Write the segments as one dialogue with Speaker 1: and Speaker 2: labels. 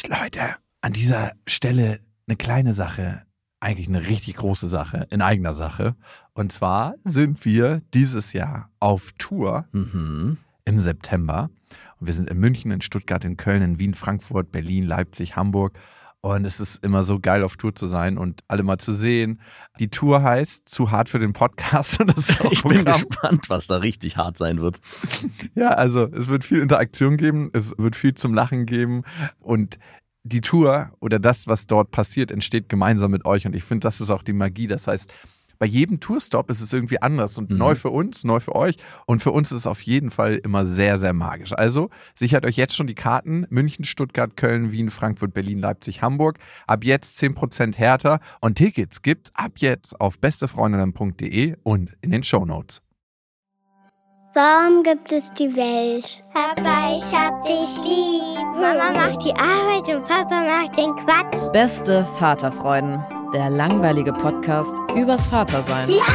Speaker 1: Leute, an dieser Stelle eine kleine Sache, eigentlich eine richtig große Sache, in eigener Sache. Und zwar sind wir dieses Jahr auf Tour im September. Und wir sind in München, in Stuttgart, in Köln, in Wien, Frankfurt, Berlin, Leipzig, Hamburg. Und es ist immer so geil, auf Tour zu sein und alle mal zu sehen. Die Tour heißt Zu hart für den Podcast. Und das ist auch
Speaker 2: ich bin gespannt, was da richtig hart sein wird.
Speaker 1: Ja, also es wird viel Interaktion geben, es wird viel zum Lachen geben und die Tour oder das, was dort passiert, entsteht gemeinsam mit euch und ich finde, das ist auch die Magie. Das heißt, bei jedem Tourstop ist es irgendwie anders und neu für uns, neu für euch und für uns ist es auf jeden Fall immer sehr, sehr magisch. Also sichert euch jetzt schon die Karten: München, Stuttgart, Köln, Wien, Frankfurt, Berlin, Leipzig, Hamburg. Ab jetzt 10% härter und Tickets gibt's ab jetzt auf bestefreundinnen.de und in den Shownotes.
Speaker 3: Warum gibt es die Welt? Papa, ich hab dich lieb. Mama macht die Arbeit und Papa macht den Quatsch.
Speaker 4: Beste Vaterfreuden, der langweilige Podcast übers Vatersein.
Speaker 3: Ja!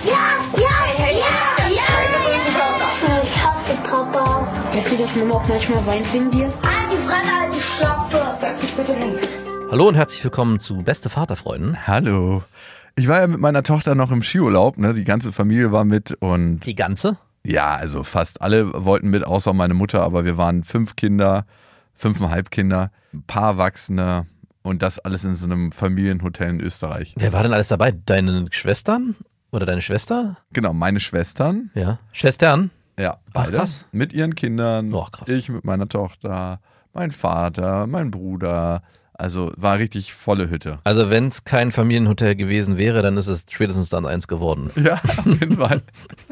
Speaker 3: Ich hasse Papa.
Speaker 5: Weißt du, dass Mama auch manchmal weint wegen dir?
Speaker 3: Halt die Fresse, halt die Schlappe.
Speaker 5: Setz dich bitte hin.
Speaker 2: Hallo und herzlich willkommen zu Beste Vaterfreuden.
Speaker 1: Hallo. Ich war ja mit meiner Tochter noch im Skiurlaub, ne? Die ganze Familie war mit und
Speaker 2: Die ganze?
Speaker 1: ja, also fast alle wollten mit, außer meine Mutter, aber wir waren 5 Kinder, 5,5 Kinder, ein paar Erwachsene und das alles in so einem Familienhotel in Österreich.
Speaker 2: Wer war denn alles dabei? Deine Schwestern? Oder deine Schwester?
Speaker 1: Genau, meine Schwestern,
Speaker 2: Ja. Schwestern?
Speaker 1: ja,
Speaker 2: Ach,
Speaker 1: beide,
Speaker 2: krass.
Speaker 1: mit ihren Kindern,
Speaker 2: Ach, krass.
Speaker 1: ich mit meiner Tochter, mein Vater, mein Bruder, also war richtig volle Hütte.
Speaker 2: Also wenn es kein Familienhotel gewesen wäre, dann ist es spätestens dann eins geworden.
Speaker 1: Ja, auf jeden Fall.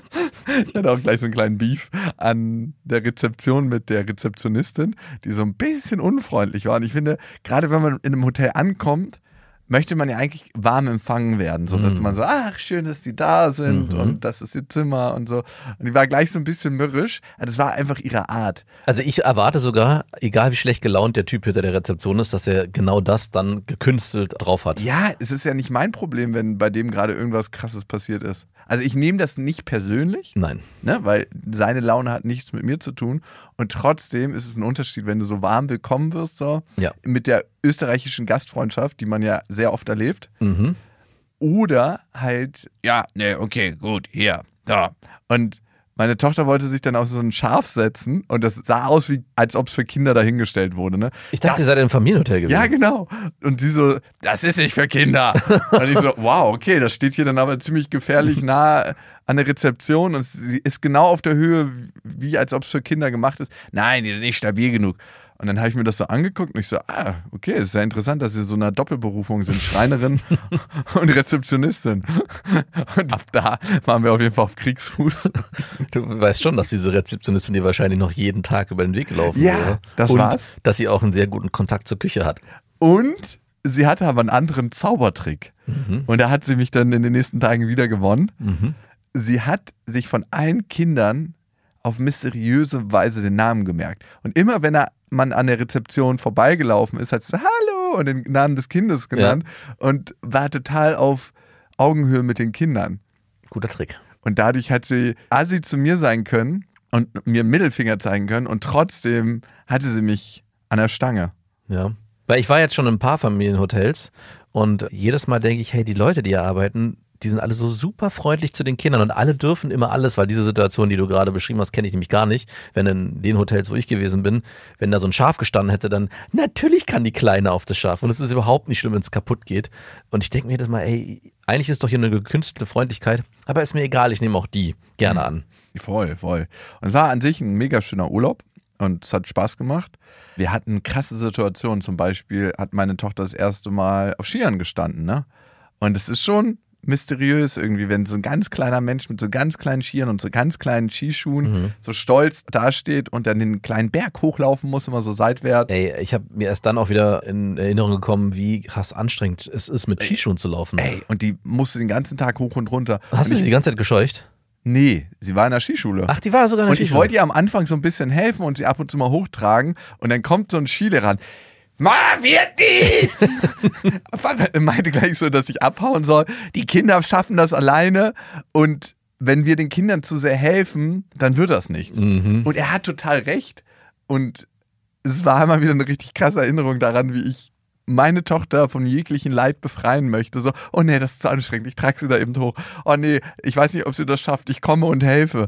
Speaker 1: Ich hatte auch gleich so einen kleinen Beef an der Rezeption mit der Rezeptionistin, die so ein bisschen unfreundlich war. Und ich finde, gerade wenn man in einem Hotel ankommt, möchte man ja eigentlich warm empfangen werden. So, dass man so, ach, schön, dass die da sind und das ist ihr Zimmer und so. Und die war gleich so ein bisschen mürrisch. Das war einfach ihre Art.
Speaker 2: Also ich erwarte sogar, egal wie schlecht gelaunt der Typ hinter der Rezeption ist, dass er genau das dann gekünstelt drauf hat.
Speaker 1: Ja, es ist ja nicht mein Problem, wenn bei dem gerade irgendwas Krasses passiert ist. Also ich nehme das nicht persönlich.
Speaker 2: Nein.
Speaker 1: Ne, weil seine Laune hat nichts mit mir zu tun. Und trotzdem ist es ein Unterschied, wenn du so warm willkommen wirst, so
Speaker 2: Ja.
Speaker 1: mit der österreichischen Gastfreundschaft, die man ja sehr oft erlebt.
Speaker 2: Mhm.
Speaker 1: Oder halt, ja, ne, okay, gut, hier, da. Und meine Tochter wollte sich dann auf so ein Schaf setzen und das sah aus, wie als ob es für Kinder dahingestellt wurde. Ne?
Speaker 2: Ich dachte, ihr seid im Familienhotel gewesen.
Speaker 1: Ja, genau. Und die so, das ist nicht für Kinder. Und ich so, wow, okay, das steht hier dann aber ziemlich gefährlich nah an der Rezeption und sie ist genau auf der Höhe, wie als ob es für Kinder gemacht ist. Nein, die ist nicht stabil genug. Und dann habe ich mir das so angeguckt und ich so, okay, ist ja interessant, dass sie so einer Doppelberufung sind, Schreinerin und Rezeptionistin. Und ab da waren wir auf jeden Fall auf Kriegsfuß.
Speaker 2: Du weißt schon, dass diese Rezeptionistin dir wahrscheinlich noch jeden Tag über den Weg gelaufen
Speaker 1: Ja,
Speaker 2: wäre.
Speaker 1: das
Speaker 2: und
Speaker 1: war's.
Speaker 2: Dass sie auch einen sehr guten Kontakt zur Küche hat.
Speaker 1: Und sie hatte aber einen anderen Zaubertrick. Und da hat sie mich dann in den nächsten Tagen wieder gewonnen. Sie hat sich von allen Kindern auf mysteriöse Weise den Namen gemerkt. Und immer wenn man an der Rezeption vorbeigelaufen ist, hat sie so, hallo und den Namen des Kindes genannt und war total auf Augenhöhe mit den Kindern.
Speaker 2: Guter Trick.
Speaker 1: Und dadurch hat sie assi zu mir sein können und mir einen Mittelfinger zeigen können und trotzdem hatte sie mich an der Stange.
Speaker 2: Ja. Weil ich war jetzt schon in ein paar Familienhotels und jedes Mal denke ich, hey, die Leute, die hier arbeiten, die sind alle so super freundlich zu den Kindern und alle dürfen immer alles, weil diese Situation, die du gerade beschrieben hast, kenne ich nämlich gar nicht. Wenn in den Hotels, wo ich gewesen bin, wenn da so ein Schaf gestanden hätte, dann natürlich kann die Kleine auf das Schaf und es ist überhaupt nicht schlimm, wenn es kaputt geht. Und ich denke mir jedes Mal, ey, eigentlich ist doch hier eine gekünstelte Freundlichkeit, aber ist mir egal, ich nehme auch die gerne an.
Speaker 1: Voll. Und es war an sich ein mega schöner Urlaub und es hat Spaß gemacht. Wir hatten krasse Situationen, zum Beispiel hat meine Tochter das erste Mal auf Skiern gestanden, ne? Und es ist schon mysteriös irgendwie, wenn so ein ganz kleiner Mensch mit so ganz kleinen Skiern und so ganz kleinen Skischuhen so stolz dasteht und dann den kleinen Berg hochlaufen muss, immer so seitwärts.
Speaker 2: Ey, ich habe mir erst dann auch wieder in Erinnerung gekommen, wie krass anstrengend es ist, mit Skischuhen zu laufen.
Speaker 1: Ey, und die musste den ganzen Tag hoch und runter.
Speaker 2: Hast du sie die ganze Zeit gescheucht?
Speaker 1: Nee, sie war in der Skischule.
Speaker 2: Ach, die war sogar in der
Speaker 1: Und ich
Speaker 2: Skischule.
Speaker 1: wollte ihr am Anfang so ein bisschen helfen und sie ab und zu mal hochtragen und dann kommt so ein Skilehrer an. Ma, wird nicht! Meinte gleich so, dass ich abhauen soll. Die Kinder schaffen das alleine und wenn wir den Kindern zu sehr helfen, dann wird das nichts. Und er hat total recht. Und es war immer wieder eine richtig krasse Erinnerung daran, wie ich meine Tochter von jeglichen Leid befreien möchte. So, oh nee, das ist zu anstrengend, ich trage sie da eben hoch. Oh nee, ich weiß nicht, ob sie das schafft, ich komme und helfe.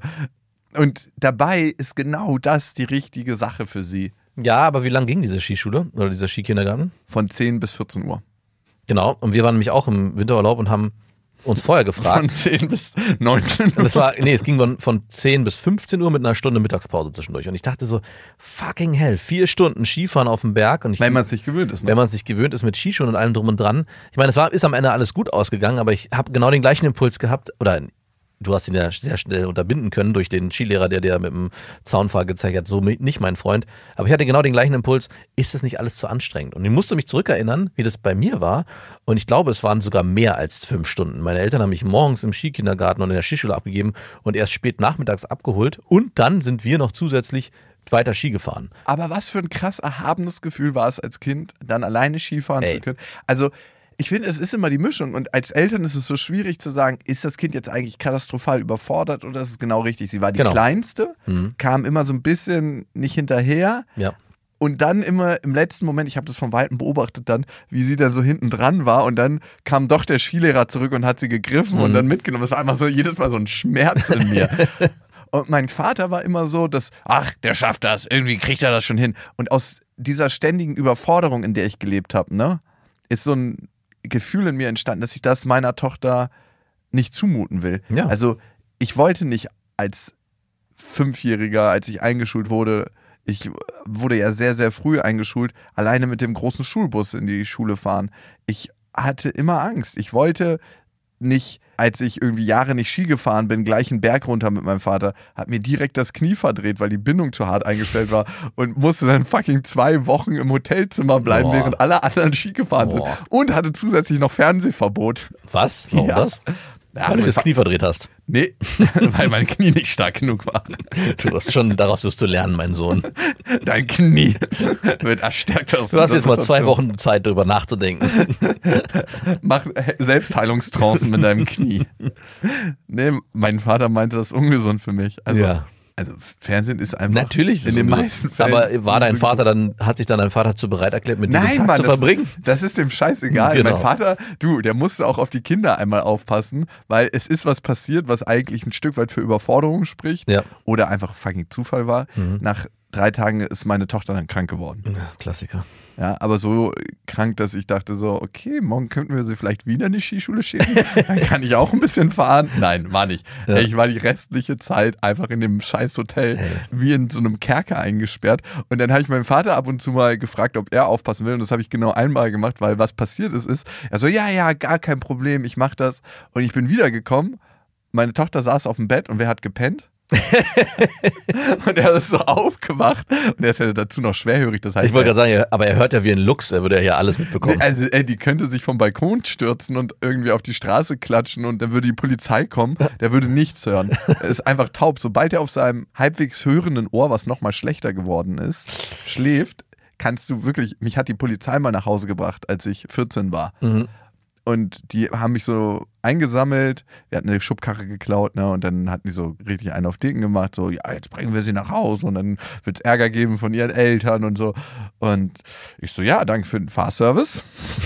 Speaker 1: Und dabei ist genau das die richtige Sache für sie.
Speaker 2: Ja, aber wie lang ging diese Skischule oder dieser Skikindergarten?
Speaker 1: Von 10 bis 14 Uhr.
Speaker 2: Genau, und wir waren nämlich auch im Winterurlaub und haben uns vorher gefragt.
Speaker 1: Von 10 bis 19 Uhr.
Speaker 2: Und es ging von 10 bis 15 Uhr mit einer Stunde Mittagspause zwischendurch. Und ich dachte so, fucking hell, 4 Stunden Skifahren auf dem Berg. Und
Speaker 1: wenn man es nicht gewöhnt ist. Ne?
Speaker 2: Wenn man es nicht gewöhnt ist mit Skischuhen und allem drum und dran. Ich meine, ist am Ende alles gut ausgegangen, aber ich habe genau den gleichen Impuls gehabt, oder du hast ihn ja sehr schnell unterbinden können durch den Skilehrer, der dir mit dem Zaunpfahl gezeigt hat, so nicht mein Freund. Aber ich hatte genau den gleichen Impuls, ist das nicht alles zu anstrengend? Und ich musste mich zurückerinnern, wie das bei mir war. Und ich glaube, es waren sogar mehr als 5 Stunden. Meine Eltern haben mich morgens im Skikindergarten und in der Skischule abgegeben und erst spät nachmittags abgeholt. Und dann sind wir noch zusätzlich weiter Ski gefahren.
Speaker 1: Aber was für ein krass erhabenes Gefühl war es als Kind, dann alleine Skifahren zu können. Also ich finde, es ist immer die Mischung und als Eltern ist es so schwierig zu sagen, ist das Kind jetzt eigentlich katastrophal überfordert oder ist es genau richtig? Sie war die Kleinste, kam immer so ein bisschen nicht hinterher und dann immer im letzten Moment, ich habe das von Weitem beobachtet dann, wie sie da so hinten dran war und dann kam doch der Skilehrer zurück und hat sie gegriffen und dann mitgenommen. Es war einfach so jedes Mal so ein Schmerz in mir. Und mein Vater war immer so, dass, ach, der schafft das, irgendwie kriegt er das schon hin. Und aus dieser ständigen Überforderung, in der ich gelebt habe, ne, ist so ein Gefühl in mir entstanden, dass ich das meiner Tochter nicht zumuten will. Ja. Also ich wollte nicht als 5-Jähriger, als ich eingeschult wurde, ich wurde ja sehr, sehr früh eingeschult, alleine mit dem großen Schulbus in die Schule fahren. Ich hatte immer Angst. Ich wollte nicht, als ich irgendwie Jahre nicht Ski gefahren bin, gleich einen Berg runter mit meinem Vater, hat mir direkt das Knie verdreht, weil die Bindung zu hart eingestellt war und musste dann fucking 2 Wochen im Hotelzimmer bleiben, während alle anderen Ski gefahren sind. Und hatte zusätzlich noch Fernsehverbot.
Speaker 2: Was? Warum das? Ja, weil du das Knie verdreht hast.
Speaker 1: Nee, weil mein Knie nicht stark genug war.
Speaker 2: Daraus wirst du lernen, mein Sohn.
Speaker 1: Dein Knie wird erstärkt aus.
Speaker 2: Du hast jetzt mal 2 Wochen Zeit, darüber nachzudenken.
Speaker 1: Mach Selbstheilungstrancen mit deinem Knie. Nee, mein Vater meinte das ungesund für mich. Also Fernsehen ist einfach
Speaker 2: natürlich
Speaker 1: in den meisten Fällen.
Speaker 2: Aber hat sich dann dein Vater zu bereit erklärt, mit dir den Tag zu verbringen?
Speaker 1: Das ist dem scheißegal. Genau. Mein Vater, der musste auch auf die Kinder einmal aufpassen, weil es ist was passiert, was eigentlich ein Stück weit für Überforderung spricht oder einfach fucking Zufall war. Nach 3 Tagen ist meine Tochter dann krank geworden.
Speaker 2: Ja, Klassiker.
Speaker 1: Ja, aber so krank, dass ich dachte so, okay, morgen könnten wir sie vielleicht wieder in die Skischule schicken. Dann kann ich auch ein bisschen fahren. Nein, war nicht. Ja. Ich war die restliche Zeit einfach in dem scheiß Hotel wie in so einem Kerker eingesperrt. Und dann habe ich meinen Vater ab und zu mal gefragt, ob er aufpassen will. Und das habe ich genau einmal gemacht, weil was passiert ist, er so, ja, gar kein Problem, ich mache das. Und ich bin wiedergekommen. Meine Tochter saß auf dem Bett und wer hat gepennt? Und er ist so aufgewacht und er ist ja dazu noch schwerhörig. Das heißt,
Speaker 2: ich wollte gerade sagen, aber er hört ja wie ein Luchs, er würde ja hier alles mitbekommen.
Speaker 1: Also die könnte sich vom Balkon stürzen und irgendwie auf die Straße klatschen und dann würde die Polizei kommen, der würde nichts hören. Er ist einfach taub. Sobald er auf seinem halbwegs hörenden Ohr, was nochmal schlechter geworden ist, schläft, kannst du wirklich, mich hat die Polizei mal nach Hause gebracht, als ich 14 war. Und die haben mich so eingesammelt, wir hatten eine Schubkarre geklaut, ne, und dann hatten die so richtig einen auf Dicken gemacht, so, ja, jetzt bringen wir sie nach Hause und dann wird es Ärger geben von ihren Eltern und so. Und ich so, ja, danke für den Fahrservice.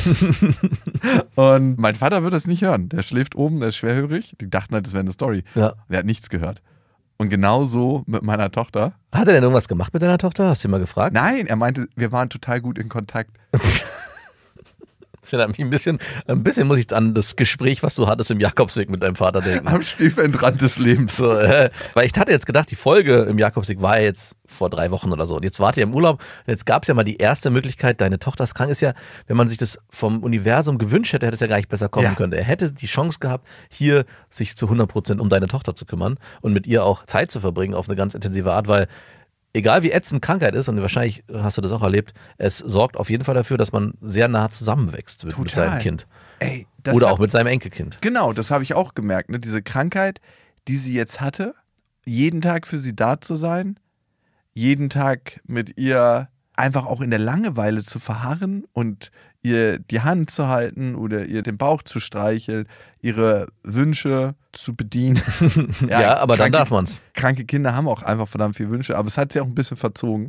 Speaker 1: Und mein Vater wird das nicht hören, der schläft oben, der ist schwerhörig, die dachten halt, das wäre eine Story. Ja. Der hat nichts gehört. Und genauso mit meiner Tochter.
Speaker 2: Hat er denn irgendwas gemacht mit deiner Tochter? Hast du ihn mal gefragt?
Speaker 1: Nein, er meinte, wir waren total gut in Kontakt.
Speaker 2: Ich erinnere mich ein bisschen muss ich an das Gespräch, was du hattest im Jakobsweg mit deinem Vater denken.
Speaker 1: Am Stiefelrand des Lebens.
Speaker 2: So, weil ich hatte jetzt gedacht, die Folge im Jakobsweg war ja jetzt vor 3 Wochen oder so. Und jetzt wart ihr im Urlaub. Und jetzt gab es ja mal die erste Möglichkeit, deine Tochter ist krank. Ist ja, wenn man sich das vom Universum gewünscht hätte, hätte es ja gar nicht besser kommen können. Er hätte die Chance gehabt, hier sich zu 100% um deine Tochter zu kümmern und mit ihr auch Zeit zu verbringen auf eine ganz intensive Art, weil egal wie ätzend Krankheit ist, und wahrscheinlich hast du das auch erlebt, es sorgt auf jeden Fall dafür, dass man sehr nah zusammenwächst mit seinem Kind.
Speaker 1: Ey,
Speaker 2: oder auch mit seinem Enkelkind.
Speaker 1: Genau, das habe ich auch gemerkt. Ne? Diese Krankheit, die sie jetzt hatte, jeden Tag für sie da zu sein, jeden Tag mit ihr einfach auch in der Langeweile zu verharren und ihr die Hand zu halten oder ihr den Bauch zu streicheln, ihre Wünsche zu bedienen.
Speaker 2: Ja, aber dann darf man's.
Speaker 1: Kranke Kinder haben auch einfach verdammt viele Wünsche, aber es hat sie auch ein bisschen verzogen.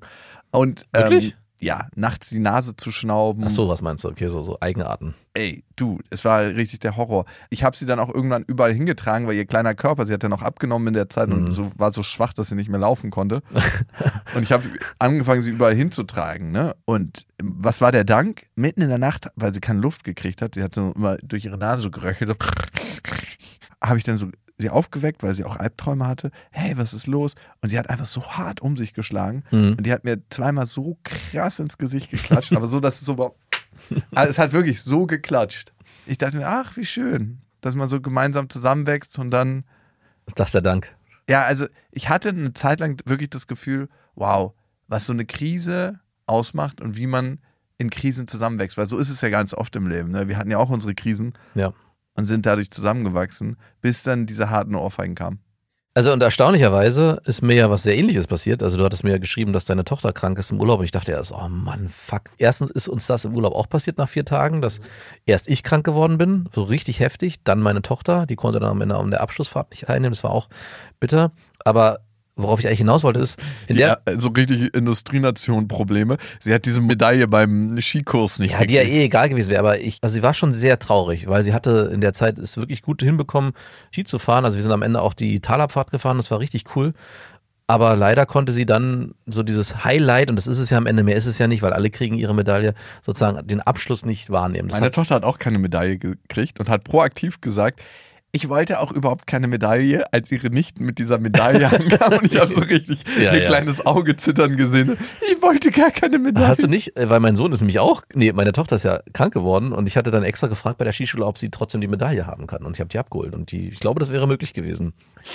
Speaker 1: Und
Speaker 2: Wirklich?
Speaker 1: ja, nachts die Nase zu schnauben.
Speaker 2: Ach so, was meinst du? Okay, so Eigenarten.
Speaker 1: Ey, du, es war richtig der Horror. Ich habe sie dann auch irgendwann überall hingetragen, weil ihr kleiner Körper, sie hat ja noch abgenommen in der Zeit und war so schwach, dass sie nicht mehr laufen konnte. Und ich habe angefangen, sie überall hinzutragen. Ne? Und was war der Dank? Mitten in der Nacht, weil sie keine Luft gekriegt hat, sie hat so immer durch ihre Nase so geröchelt, so habe ich dann so sie aufgeweckt, weil sie auch Albträume hatte. Hey, was ist los? Und sie hat einfach so hart um sich geschlagen. Und die hat mir zweimal so krass ins Gesicht geklatscht, aber so, dass es so... Also es hat wirklich so geklatscht. Ich dachte mir, ach, wie schön, dass man so gemeinsam zusammenwächst und dann...
Speaker 2: Ist das der Dank?
Speaker 1: Ja, also ich hatte eine Zeit lang wirklich das Gefühl, wow, was so eine Krise ausmacht und wie man in Krisen zusammenwächst. Weil so ist es ja ganz oft im Leben. Ne? Wir hatten ja auch unsere Krisen.
Speaker 2: Ja.
Speaker 1: Und sind dadurch zusammengewachsen, bis dann diese harten Ohrfeigen kamen.
Speaker 2: Also und erstaunlicherweise ist mir ja was sehr Ähnliches passiert. Also du hattest mir ja geschrieben, dass deine Tochter krank ist im Urlaub. Und ich dachte erst, oh Mann, fuck. Erstens ist uns das im Urlaub auch passiert nach 4 Tagen, dass erst ich krank geworden bin, so richtig heftig. Dann meine Tochter, die konnte dann am Ende an der Abschlussfahrt nicht teilnehmen. Das war auch bitter. Aber worauf ich eigentlich hinaus wollte ist,
Speaker 1: so richtig Industrienation-Probleme. Sie hat diese Medaille beim Skikurs nicht
Speaker 2: gekriegt. Die ja egal gewesen wäre, aber sie war schon sehr traurig, weil sie hatte in der Zeit es wirklich gut hinbekommen, Ski zu fahren. Also wir sind am Ende auch die Talabfahrt gefahren, das war richtig cool. Aber leider konnte sie dann so dieses Highlight, und das ist es ja am Ende, mehr ist es ja nicht, weil alle kriegen ihre Medaille, sozusagen den Abschluss nicht wahrnehmen.
Speaker 1: Meine Tochter hat auch keine Medaille gekriegt und hat proaktiv gesagt, ich wollte auch überhaupt keine Medaille, als ihre Nichten mit dieser Medaille ankamen und ich habe so richtig ihr kleines Auge zittern gesehen. Ich wollte gar keine Medaille.
Speaker 2: Hast du nicht, weil mein Sohn ist nämlich auch, meine Tochter ist ja krank geworden und ich hatte dann extra gefragt bei der Skischule, ob sie trotzdem die Medaille haben kann und ich habe die abgeholt und ich glaube, das wäre möglich gewesen.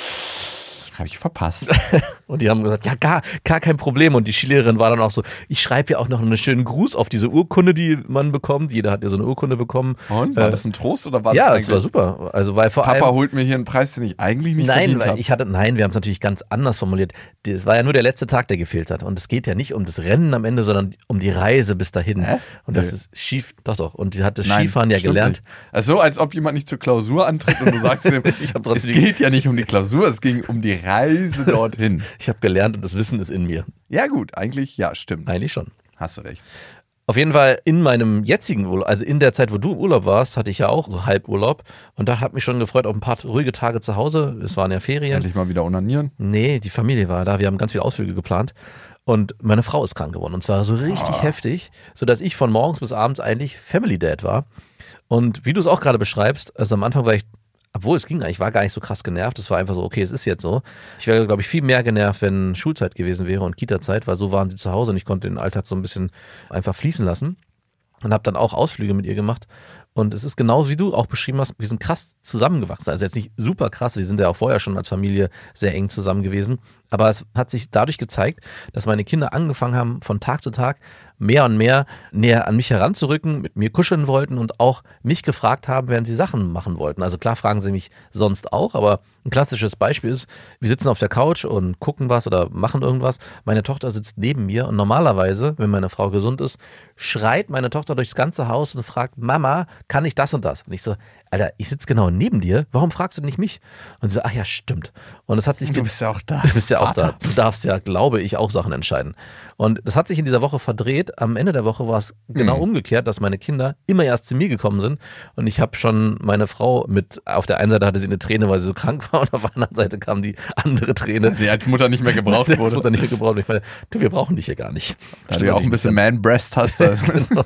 Speaker 1: Habe ich verpasst.
Speaker 2: Und die haben gesagt, ja, gar kein Problem. Und die Skilehrerin war dann auch so, ich schreibe ja auch noch einen schönen Gruß auf diese Urkunde, die man bekommt. Jeder hat ja so eine Urkunde bekommen.
Speaker 1: Und? War das ein Trost oder war das
Speaker 2: Ja, es war super. Also, weil vor
Speaker 1: Papa
Speaker 2: allem,
Speaker 1: holt mir hier einen Preis, den ich eigentlich nicht verdient habe.
Speaker 2: Nein, wir haben es natürlich ganz anders formuliert. Es war ja nur der letzte Tag, der gefehlt hat. Und es geht ja nicht um das Rennen am Ende, sondern um die Reise bis dahin.
Speaker 1: Hä?
Speaker 2: Und das ist doch. Und die hat das Skifahren ja gelernt.
Speaker 1: Nicht. Also so, als ob jemand nicht zur Klausur antritt und du sagst ihm, es geht ja nicht um die Klausur, es ging um die Reise dorthin.
Speaker 2: Ich habe gelernt und das Wissen ist in mir.
Speaker 1: Ja gut, eigentlich, ja, stimmt.
Speaker 2: Eigentlich schon.
Speaker 1: Hast du recht.
Speaker 2: Auf jeden Fall in meinem jetzigen Urlaub, also in der Zeit, wo du im Urlaub warst, hatte ich ja auch so Halburlaub und da hat mich schon gefreut auf ein paar ruhige Tage zu Hause. Es waren ja Ferien.
Speaker 1: Endlich mal wieder onanieren?
Speaker 2: Nee, die Familie war da. Wir haben ganz viele Ausflüge geplant. Und meine Frau ist krank geworden und zwar so richtig heftig, sodass ich von morgens bis abends eigentlich Family Dad war. Und wie du es auch gerade beschreibst, also am Anfang war ich, obwohl es ging, ich war gar nicht so krass genervt. Es war einfach so, okay, es ist jetzt so. Ich wäre, glaube ich, viel mehr genervt, wenn Schulzeit gewesen wäre und Kita-Zeit, weil so waren sie zu Hause und ich konnte den Alltag so ein bisschen einfach fließen lassen. Und habe dann auch Ausflüge mit ihr gemacht. Und es ist genau wie du auch beschrieben hast, wir sind krass zusammengewachsen. Also jetzt nicht super krass, wir sind ja auch vorher schon als Familie sehr eng zusammen gewesen. Aber es hat sich dadurch gezeigt, dass meine Kinder angefangen haben, von Tag zu Tag mehr und mehr näher an mich heranzurücken, mit mir kuscheln wollten und auch mich gefragt haben, während sie Sachen machen wollten. Also klar fragen sie mich sonst auch, aber ein klassisches Beispiel ist, wir sitzen auf der Couch und gucken was oder machen irgendwas. Meine Tochter sitzt neben mir und normalerweise, wenn meine Frau gesund ist, schreit meine Tochter durchs ganze Haus und fragt, Mama, kann ich das und das? Und ich so, Alter, ich sitze genau neben dir, warum fragst du nicht mich? Und sie so, ach ja, stimmt. Und es hat sich
Speaker 1: du bist ja auch da.
Speaker 2: Du bist ja auch da. Du darfst ja, glaube ich, auch Sachen entscheiden. Und das hat sich in dieser Woche verdreht. Am Ende der Woche war es genau umgekehrt, dass meine Kinder immer erst zu mir gekommen sind. Und ich habe schon meine Frau mit, auf der einen Seite hatte sie eine Träne, weil sie so krank war, und auf der anderen Seite kam die andere Träne.
Speaker 1: Weil sie als Mutter nicht mehr gebraucht wurde.
Speaker 2: Als Mutter nicht mehr gebraucht. Ich meine, wir brauchen dich hier gar nicht.
Speaker 1: Da du ja auch ein bisschen Man-Breast hast.
Speaker 2: Genau.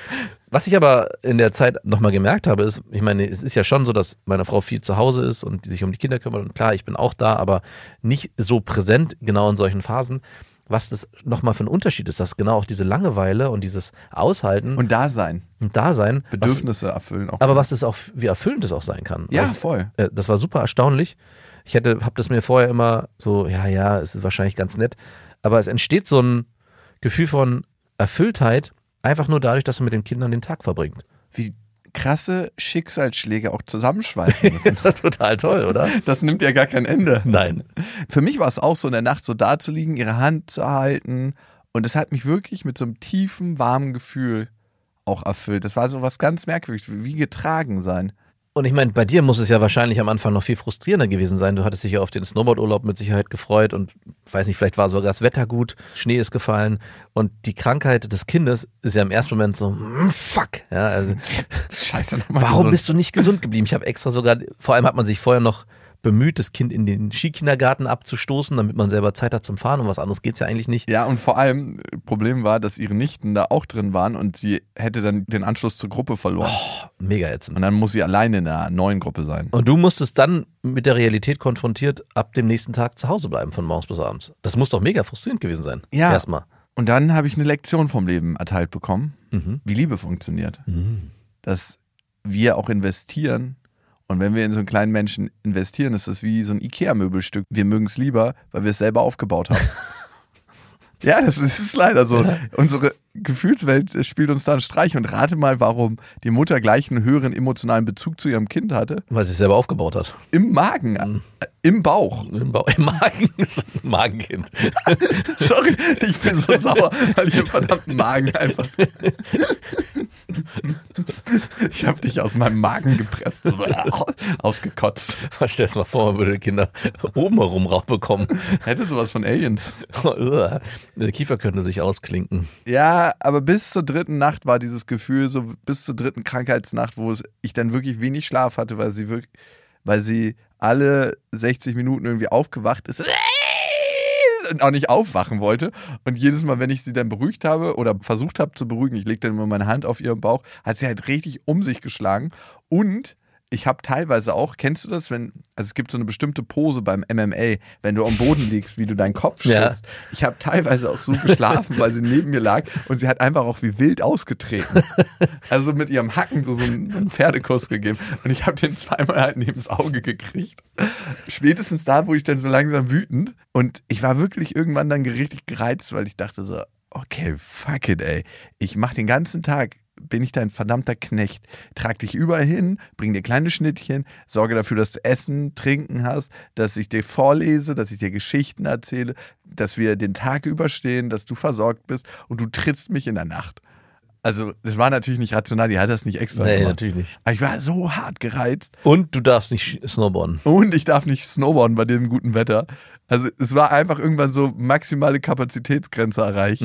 Speaker 2: Was ich aber in der Zeit nochmal gemerkt habe, ist, ich meine, es ist ja schon so, dass meine Frau viel zu Hause ist und die sich um die Kinder kümmert. Und klar, ich bin auch da, aber nicht so präsent genau in solchen Phasen. Was das nochmal für ein Unterschied ist, dass genau auch diese Langeweile und dieses Aushalten
Speaker 1: und Dasein. Bedürfnisse erfüllen auch.
Speaker 2: Aber was es auch, wie erfüllend es auch sein kann.
Speaker 1: Ja,
Speaker 2: also,
Speaker 1: voll.
Speaker 2: Das war super erstaunlich. Ich habe das mir vorher immer so, ja, es ist wahrscheinlich ganz nett. Aber es entsteht so ein Gefühl von Erfülltheit, einfach nur dadurch, dass man mit den Kindern den Tag verbringt.
Speaker 1: Wie krasse Schicksalsschläge auch zusammenschweißen müssen.
Speaker 2: Total toll, oder?
Speaker 1: Das nimmt ja gar kein Ende.
Speaker 2: Nein.
Speaker 1: Für mich war es auch so, in der Nacht so da zu liegen, ihre Hand zu halten. Und es hat mich wirklich mit so einem tiefen, warmen Gefühl auch erfüllt. Das war so was ganz Merkwürdiges, wie getragen sein.
Speaker 2: Und ich meine, bei dir muss es ja wahrscheinlich am Anfang noch viel frustrierender gewesen sein. Du hattest dich ja auf den Snowboardurlaub mit Sicherheit gefreut und weiß nicht, vielleicht war sogar das Wetter gut, Schnee ist gefallen und die Krankheit des Kindes ist ja im ersten Moment so, fuck. Ja, also,
Speaker 1: Scheiße, nochmal
Speaker 2: warum
Speaker 1: gesund.
Speaker 2: bist du nicht gesund geblieben? Ich habe extra sogar, vor allem hat man sich vorher noch bemüht, das Kind in den Skikindergarten abzustoßen, damit man selber Zeit hat zum Fahren und was anderes geht's ja eigentlich nicht.
Speaker 1: Ja, und vor allem, Problem war, dass ihre Nichten da auch drin waren und sie hätte dann den Anschluss zur Gruppe verloren.
Speaker 2: Mega ätzend.
Speaker 1: Und dann muss sie alleine in einer neuen Gruppe sein.
Speaker 2: Und du musstest dann mit der Realität konfrontiert ab dem nächsten Tag zu Hause bleiben, von morgens bis abends. Das muss doch mega frustrierend gewesen sein.
Speaker 1: Ja.
Speaker 2: Erstmal.
Speaker 1: Und dann habe ich eine Lektion vom Leben erteilt bekommen, wie Liebe funktioniert. Dass wir auch investieren. Und wenn wir in so einen kleinen Menschen investieren, ist das wie so ein Ikea-Möbelstück. Wir mögen es lieber, weil wir es selber aufgebaut haben. Ja, das ist leider so. Ja. Unsere Gefühlswelt spielt uns da einen Streich. Und rate mal, warum die Mutter gleich einen höheren emotionalen Bezug zu ihrem Kind hatte.
Speaker 2: Weil sie es selber aufgebaut hat.
Speaker 1: Im Magen, im Bauch.
Speaker 2: Im Magen ist ein Magenkind.
Speaker 1: Sorry, ich bin so sauer, weil ich im verdammten Magen einfach... Ich habe dich aus meinem Magen gepresst, ausgekotzt.
Speaker 2: Stell dir mal vor, man würde Kinder oben herum rausbekommen.
Speaker 1: Hätte sowas von Aliens.
Speaker 2: Der Kiefer könnte sich ausklinken.
Speaker 1: Ja, aber bis zur 3. Nacht war dieses Gefühl, so bis zur 3. Krankheitsnacht, wo ich dann wirklich wenig Schlaf hatte, weil sie alle 60 Minuten irgendwie aufgewacht ist und auch nicht aufwachen wollte. Und jedes Mal, wenn ich sie dann beruhigt habe oder versucht habe zu beruhigen, ich legte dann immer meine Hand auf ihren Bauch, hat sie halt richtig um sich geschlagen. Und ich habe teilweise auch, kennst du das, also es gibt so eine bestimmte Pose beim MMA, wenn du am Boden liegst, wie du deinen Kopf schützt. Ja. Ich habe teilweise auch so geschlafen, weil sie neben mir lag und sie hat einfach auch wie wild ausgetreten. Also mit ihrem Hacken so einen Pferdekuss gegeben. Und ich habe den zweimal halt neben das Auge gekriegt. Spätestens da wurde ich dann so langsam wütend. Und ich war wirklich irgendwann dann richtig gereizt, weil ich dachte so, okay, fuck it, ey. Ich mache den ganzen Tag, bin ich dein verdammter Knecht. Trag dich überall hin, bring dir kleine Schnittchen, sorge dafür, dass du Essen, Trinken hast, dass ich dir vorlese, dass ich dir Geschichten erzähle, dass wir den Tag überstehen, dass du versorgt bist und du trittst mich in der Nacht. Also, das war natürlich nicht rational, die hat das nicht extra gemacht.
Speaker 2: Nee, natürlich nicht.
Speaker 1: Aber ich war so hart gereizt.
Speaker 2: Und du darfst nicht snowboarden.
Speaker 1: Und ich darf nicht snowboarden bei dem guten Wetter. Also, es war einfach irgendwann so maximale Kapazitätsgrenze erreicht.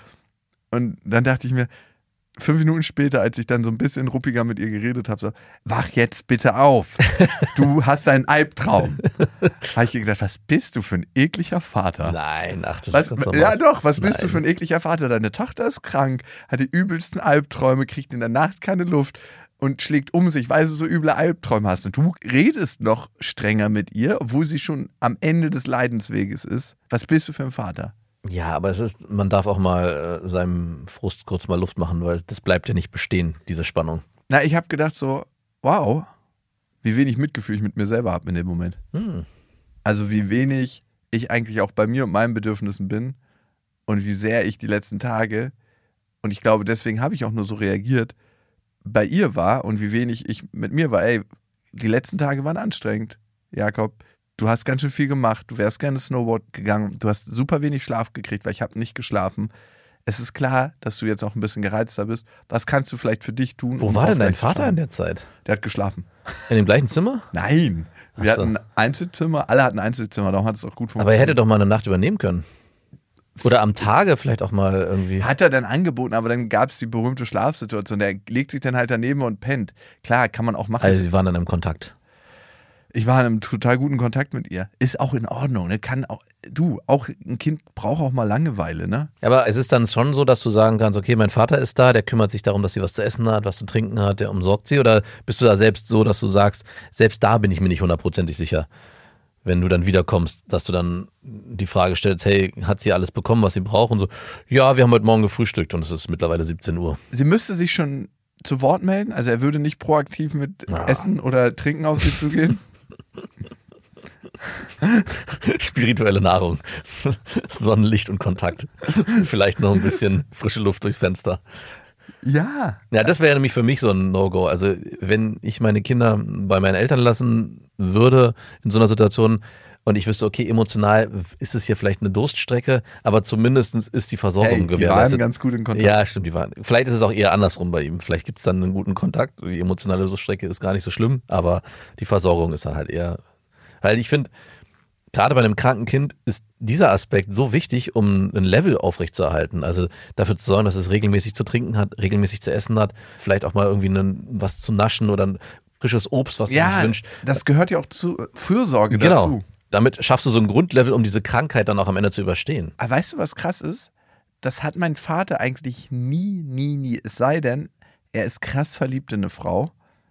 Speaker 1: Und dann dachte ich mir, 5 Minuten später, als ich dann so ein bisschen ruppiger mit ihr geredet habe, so, wach jetzt bitte auf. Du hast einen Albtraum. Habe ich ihr gedacht, was bist du für ein ekliger Vater?
Speaker 2: Nein, ach, das
Speaker 1: was,
Speaker 2: ist ganz normal.
Speaker 1: Ja doch, was bist du für ein ekliger Vater? Deine Tochter ist krank, hat die übelsten Albträume, kriegt in der Nacht keine Luft und schlägt um sich, weil du so üble Albträume hast. Und du redest noch strenger mit ihr, obwohl sie schon am Ende des Leidensweges ist. Was bist du für ein Vater?
Speaker 2: Ja, aber man darf auch mal seinem Frust kurz mal Luft machen, weil das bleibt ja nicht bestehen, diese Spannung.
Speaker 1: Na, ich habe gedacht so, wow, wie wenig Mitgefühl ich mit mir selber habe in dem Moment. Also wie wenig ich eigentlich auch bei mir und meinen Bedürfnissen bin und wie sehr ich die letzten Tage, und ich glaube, deswegen habe ich auch nur so reagiert, bei ihr war und wie wenig ich mit mir war. Ey, die letzten Tage waren anstrengend, Jakob. Du hast ganz schön viel gemacht, du wärst gerne Snowboard gegangen, du hast super wenig Schlaf gekriegt, weil ich habe nicht geschlafen. Es ist klar, dass du jetzt auch ein bisschen gereizter bist. Was kannst du vielleicht für dich tun?
Speaker 2: Wo war denn dein Vater in der Zeit?
Speaker 1: Der hat geschlafen.
Speaker 2: In dem gleichen Zimmer?
Speaker 1: Nein, wir hatten Einzelzimmer, alle hatten Einzelzimmer, darum hat es auch gut funktioniert.
Speaker 2: Aber er hätte doch mal eine Nacht übernehmen können. Oder am Tage vielleicht auch mal irgendwie.
Speaker 1: Hat er dann angeboten, aber dann gab es die berühmte Schlafsituation. Der legt sich dann halt daneben und pennt. Klar, kann man auch machen.
Speaker 2: Also sie waren dann im Kontakt.
Speaker 1: Ich war in einem total guten Kontakt mit ihr. Ist auch in Ordnung. Ne? Auch ein Kind braucht auch mal Langeweile, ne?
Speaker 2: Aber es ist dann schon so, dass du sagen kannst, okay, mein Vater ist da, der kümmert sich darum, dass sie was zu essen hat, was zu trinken hat, der umsorgt sie. Oder bist du da selbst so, dass du sagst, selbst da bin ich mir nicht 100% sicher, wenn du dann wiederkommst, dass du dann die Frage stellst, hey, hat sie alles bekommen, was sie braucht? Und so, ja, wir haben heute Morgen gefrühstückt und es ist mittlerweile 17 Uhr.
Speaker 1: Sie müsste sich schon zu Wort melden? Also er würde nicht proaktiv mit Essen oder Trinken auf sie zugehen?
Speaker 2: Spirituelle Nahrung, Sonnenlicht und Kontakt. Vielleicht noch ein bisschen frische Luft durchs Fenster.
Speaker 1: Ja.
Speaker 2: Ja, das wäre nämlich für mich so ein No-Go. Also wenn ich meine Kinder bei meinen Eltern lassen würde in so einer Situation und ich wüsste, okay, emotional ist es hier vielleicht eine Durststrecke, aber zumindest ist die Versorgung gewährleistet.
Speaker 1: Die waren ganz gut in Kontakt.
Speaker 2: Ja, stimmt, vielleicht ist es auch eher andersrum bei ihm. Vielleicht gibt es dann einen guten Kontakt. Die emotionale Durststrecke ist gar nicht so schlimm, aber die Versorgung ist dann halt eher, weil ich finde, gerade bei einem kranken Kind ist dieser Aspekt so wichtig, um ein Level aufrechtzuerhalten. Also dafür zu sorgen, dass es regelmäßig zu trinken hat, regelmäßig zu essen hat, vielleicht auch mal irgendwie was zu naschen oder ein frisches Obst, was es sich wünscht.
Speaker 1: Das gehört ja auch zur Fürsorge
Speaker 2: Genau.
Speaker 1: dazu.
Speaker 2: Damit schaffst du so ein Grundlevel, um diese Krankheit dann auch am Ende zu überstehen.
Speaker 1: Aber weißt du, was krass ist? Das hat mein Vater eigentlich nie. Es sei denn, er ist krass verliebt in eine Frau.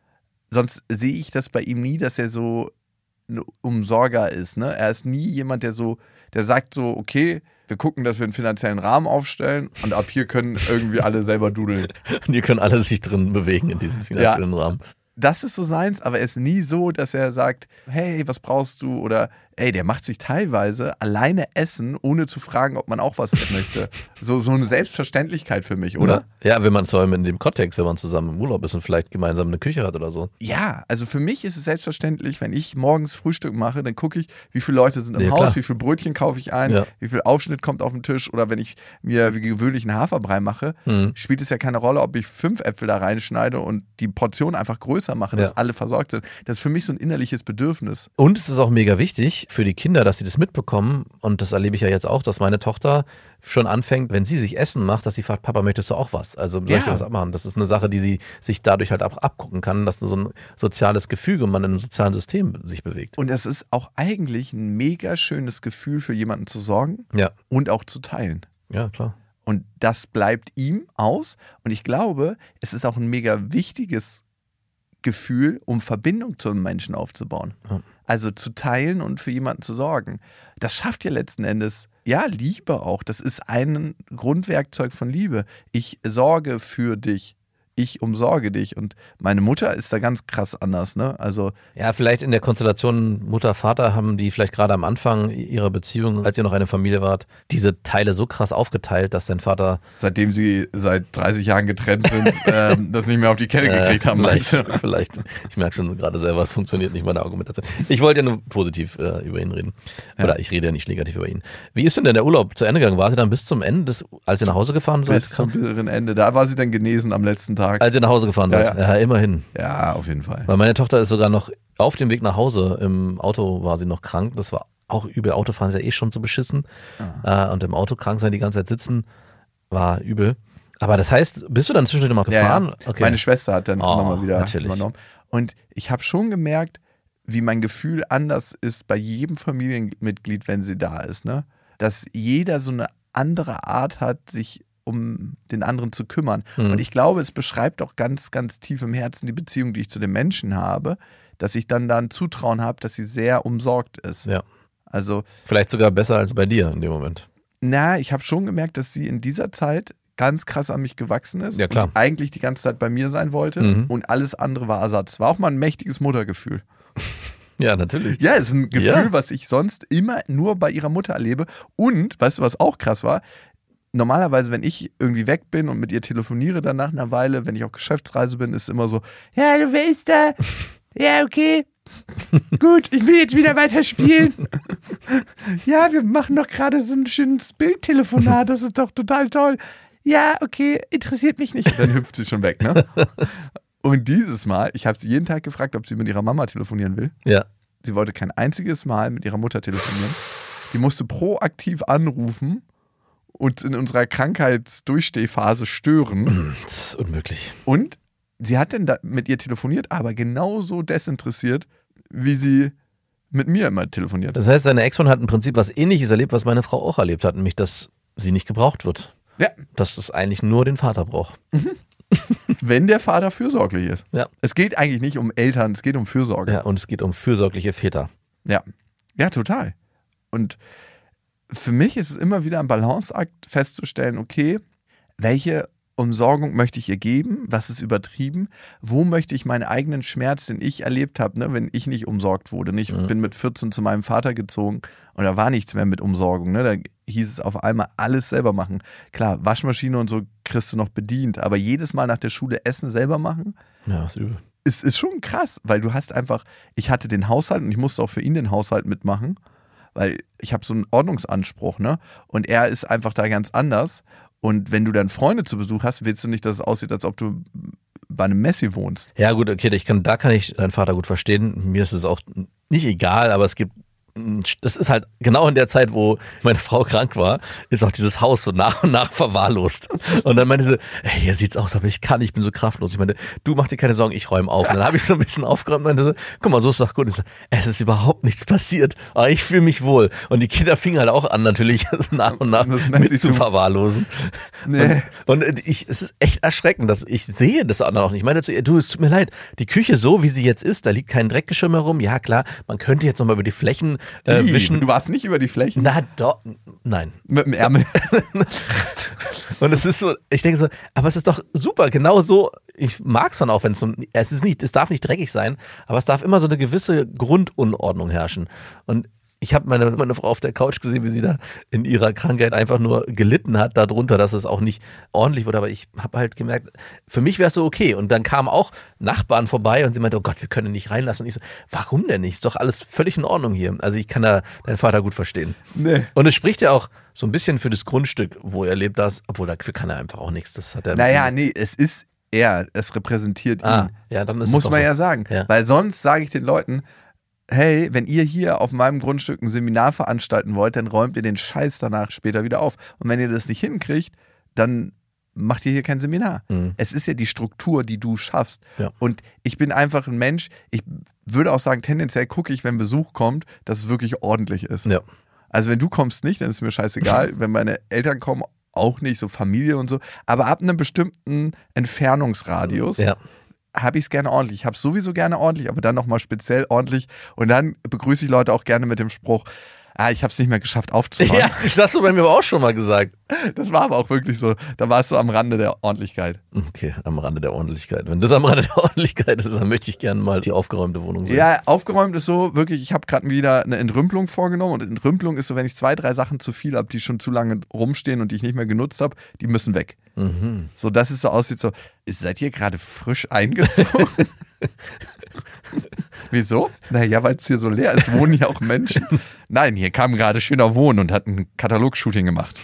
Speaker 1: Sonst sehe ich das bei ihm nie, dass er so ein Umsorger ist. Ne? Er ist nie jemand, der sagt so, okay, wir gucken, dass wir einen finanziellen Rahmen aufstellen und ab hier können irgendwie alle selber dudeln.
Speaker 2: Und die können alle sich drin bewegen in diesem finanziellen Rahmen.
Speaker 1: Das ist so seins, aber er ist nie so, dass er sagt, hey, was brauchst du? Oder der macht sich teilweise alleine essen, ohne zu fragen, ob man auch was möchte. So eine Selbstverständlichkeit für mich, oder?
Speaker 2: Ja, wenn man zwar in dem Kontext, wenn man zusammen im Urlaub ist und vielleicht gemeinsam eine Küche hat oder so.
Speaker 1: Ja, also für mich ist es selbstverständlich, wenn ich morgens Frühstück mache, dann gucke ich, wie viele Leute sind im Haus,
Speaker 2: klar.
Speaker 1: wie viel Brötchen kaufe ich ein, wie viel Aufschnitt kommt auf den Tisch, oder wenn ich mir wie gewöhnlich einen Haferbrei mache, spielt es ja keine Rolle, ob ich 5 Äpfel da reinschneide und die Portion einfach größer mache, dass alle versorgt sind. Das ist für mich so ein innerliches Bedürfnis.
Speaker 2: Und es ist auch mega wichtig für die Kinder, dass sie das mitbekommen, und das erlebe ich ja jetzt auch, dass meine Tochter schon anfängt, wenn sie sich Essen macht, dass sie fragt, Papa, möchtest du auch was? Also soll ich dir was abmachen? Das ist eine Sache, die sie sich dadurch halt auch abgucken kann, dass so ein soziales Gefüge und man in einem sozialen System sich bewegt.
Speaker 1: Und das ist auch eigentlich ein mega schönes Gefühl, für jemanden zu sorgen und auch zu teilen.
Speaker 2: Ja, klar.
Speaker 1: Und das bleibt ihm aus. Und ich glaube, es ist auch ein mega wichtiges Gefühl, um Verbindung zu einem Menschen aufzubauen. Ja. Also zu teilen und für jemanden zu sorgen. Das schafft ja letzten Endes, Liebe auch. Das ist ein Grundwerkzeug von Liebe. Ich sorge für dich. Ich umsorge dich. Und meine Mutter ist da ganz krass anders, ne? Also
Speaker 2: ja, vielleicht in der Konstellation Mutter, Vater haben die vielleicht gerade am Anfang ihrer Beziehung, als ihr noch eine Familie wart, diese Teile so krass aufgeteilt, dass dein Vater...
Speaker 1: Seitdem sie seit 30 Jahren getrennt sind, das nicht mehr auf die Kette gekriegt haben.
Speaker 2: Vielleicht. Ich merke schon gerade selber, es funktioniert nicht, meine Argumentation. Ich wollte ja nur positiv über ihn reden. Oder ich rede ja nicht negativ über ihn. Wie ist denn der Urlaub zu Ende gegangen? War sie dann bis zum Ende, als ihr nach Hause gefahren seid?
Speaker 1: Bis zum bitteren Ende. Da war sie dann genesen am letzten Tag.
Speaker 2: Als ihr nach Hause gefahren seid? Ja, immerhin.
Speaker 1: Ja, auf jeden Fall.
Speaker 2: Weil meine Tochter ist sogar noch auf dem Weg nach Hause, im Auto war sie noch krank. Das war auch übel. Autofahren ist ja schon so beschissen. Und im Auto krank sein, die ganze Zeit sitzen, war übel. Aber das heißt, bist du dann zwischendurch mal gefahren?
Speaker 1: Ja. Okay. Meine Schwester hat dann nochmal wieder
Speaker 2: natürlich
Speaker 1: übernommen. Und ich habe schon gemerkt, wie mein Gefühl anders ist bei jedem Familienmitglied, wenn sie da ist. Ne? Dass jeder so eine andere Art hat, sich um den anderen zu kümmern. Und ich glaube, es beschreibt auch ganz, ganz tief im Herzen die Beziehung, die ich zu den Menschen habe, dass ich dann da ein Zutrauen habe, dass sie sehr umsorgt ist.
Speaker 2: Ja.
Speaker 1: Also
Speaker 2: vielleicht sogar besser als bei dir in dem Moment.
Speaker 1: Ich habe schon gemerkt, dass sie in dieser Zeit ganz krass an mich gewachsen ist.
Speaker 2: Ja, klar.
Speaker 1: Und eigentlich die ganze Zeit bei mir sein wollte. Und alles andere war Ersatz. War auch mal ein mächtiges Muttergefühl.
Speaker 2: Ja, natürlich.
Speaker 1: Ja, es ist ein Gefühl, was ich sonst immer nur bei ihrer Mutter erlebe. Und, weißt du, was auch krass war? Normalerweise, wenn ich irgendwie weg bin und mit ihr telefoniere dann nach einer Weile, wenn ich auf Geschäftsreise bin, ist es immer so, ja, du willst da? Ja, okay. Gut, ich will jetzt wieder weiter spielen. Ja, wir machen doch gerade so ein schönes Bildtelefonat, das ist doch total toll. Ja, okay, interessiert mich nicht. Dann hüpft sie schon weg, ne? Und dieses Mal, ich habe sie jeden Tag gefragt, ob sie mit ihrer Mama telefonieren will.
Speaker 2: Ja.
Speaker 1: Sie wollte kein einziges Mal mit ihrer Mutter telefonieren. Die musste proaktiv anrufen und in unserer Krankheitsdurchstehphase stören.
Speaker 2: Das ist unmöglich.
Speaker 1: Und sie hat dann mit ihr telefoniert, aber genauso desinteressiert, wie sie mit mir immer telefoniert.
Speaker 2: Das heißt, seine Ex-Freundin hat im Prinzip was Ähnliches erlebt, was meine Frau auch erlebt hat, nämlich, dass sie nicht gebraucht wird.
Speaker 1: Ja.
Speaker 2: Dass es eigentlich nur den Vater braucht.
Speaker 1: Wenn der Vater fürsorglich ist.
Speaker 2: Ja.
Speaker 1: Es geht eigentlich nicht um Eltern, es geht um Fürsorge.
Speaker 2: Ja, und es geht um fürsorgliche Väter.
Speaker 1: Ja, total. Und für mich ist es immer wieder ein Balanceakt festzustellen, okay, welche Umsorgung möchte ich ihr geben? Was ist übertrieben? Wo möchte ich meinen eigenen Schmerz, den ich erlebt habe, ne, wenn ich nicht umsorgt wurde? Ich bin mit 14 zu meinem Vater gezogen und da war nichts mehr mit Umsorgung. Ne? Da hieß es auf einmal alles selber machen. Klar, Waschmaschine und so kriegst du noch bedient, aber jedes Mal nach der Schule Essen selber machen,
Speaker 2: ja, ist übel.
Speaker 1: Ist schon krass, weil du hast einfach, ich hatte den Haushalt und ich musste auch für ihn den Haushalt mitmachen. weil ich habe so einen Ordnungsanspruch, ne? Und er ist einfach da ganz anders. Und wenn du dann Freunde zu Besuch hast, willst du nicht, dass es aussieht, als ob du bei einem Messi wohnst.
Speaker 2: Ja gut, okay, da kann ich deinen Vater gut verstehen. Mir ist es auch nicht egal, aber das ist halt genau in der Zeit, wo meine Frau krank war, ist auch dieses Haus so nach und nach verwahrlost. Und dann meinte sie, hey, hier sieht's aus, aber ich bin so kraftlos. Ich meinte, du mach dir keine Sorgen, ich räume auf. Und dann habe ich so ein bisschen aufgeräumt und meinte so, guck mal, so ist doch gut. Ich so, es ist überhaupt nichts passiert, aber ich fühle mich wohl. Und die Kinder fingen halt auch an, natürlich nach und nach mit zu verwahrlosen.
Speaker 1: Nee.
Speaker 2: Und es ist echt erschreckend, dass ich sehe das auch noch nicht. Ich meine zu ihr, du, es tut mir leid, die Küche so, wie sie jetzt ist, da liegt kein Dreckgeschirr herum. Ja klar, man könnte jetzt nochmal über die Flächen wischen.
Speaker 1: Du warst nicht über die Flächen?
Speaker 2: Na doch, nein.
Speaker 1: Mit dem Ärmel.
Speaker 2: Und es ist so, ich denke so, aber es ist doch super, genau so, ich mag es dann auch, wenn es darf nicht dreckig sein, aber es darf immer so eine gewisse Grundunordnung herrschen. Und ich habe meine Frau auf der Couch gesehen, wie sie da in ihrer Krankheit einfach nur gelitten hat darunter, dass es auch nicht ordentlich wurde. Aber ich habe halt gemerkt, für mich wäre es so okay. Und dann kamen auch Nachbarn vorbei und sie meinte, oh Gott, wir können ihn nicht reinlassen. Und ich so, warum denn nicht? Ist doch alles völlig in Ordnung hier. Also ich kann da deinen Vater gut verstehen.
Speaker 1: Nee.
Speaker 2: Und es spricht ja auch so ein bisschen für das Grundstück, wo er lebt, obwohl dafür kann er einfach auch nichts. Das hat er.
Speaker 1: Naja, nee, es ist er, es repräsentiert ihn.
Speaker 2: Ja, dann ist
Speaker 1: Muss
Speaker 2: es
Speaker 1: man
Speaker 2: so.
Speaker 1: ja sagen.
Speaker 2: Ja.
Speaker 1: Weil sonst sage ich den Leuten, hey, wenn ihr hier auf meinem Grundstück ein Seminar veranstalten wollt, dann räumt ihr den Scheiß danach später wieder auf. Und wenn ihr das nicht hinkriegt, dann macht ihr hier kein Seminar.
Speaker 2: Mhm.
Speaker 1: Es ist ja die Struktur, die du schaffst.
Speaker 2: Ja.
Speaker 1: Und ich bin einfach ein Mensch, ich würde auch sagen, tendenziell gucke ich, wenn Besuch kommt, dass es wirklich ordentlich ist.
Speaker 2: Ja.
Speaker 1: Also wenn du kommst nicht, dann ist mir scheißegal. Wenn meine Eltern kommen, auch nicht, so Familie und so. Aber ab einem bestimmten Entfernungsradius habe ich es gerne ordentlich. Ich habe es sowieso gerne ordentlich, aber dann nochmal speziell ordentlich. Und dann begrüße ich Leute auch gerne mit dem Spruch, ich habe es nicht mehr geschafft aufzuräumen.
Speaker 2: Ja, das hast du bei mir aber auch schon mal gesagt.
Speaker 1: Das war aber auch wirklich so. Da warst du am Rande der Ordentlichkeit.
Speaker 2: Okay, am Rande der Ordentlichkeit. Wenn das am Rande der Ordentlichkeit ist, dann möchte ich gerne mal die aufgeräumte Wohnung sehen.
Speaker 1: Ja, aufgeräumt ist so, wirklich, ich habe gerade wieder eine Entrümpelung vorgenommen. Und Entrümpelung ist so, wenn ich 2, 3 Sachen zu viel habe, die schon zu lange rumstehen und die ich nicht mehr genutzt habe, die müssen weg.
Speaker 2: Mhm.
Speaker 1: So, dass es so aussieht, so, seid ihr gerade frisch eingezogen? Wieso? Naja, weil es hier so leer ist, wohnen hier auch Menschen. Nein, hier kam gerade schöner Wohnen und hat ein Katalog-Shooting gemacht.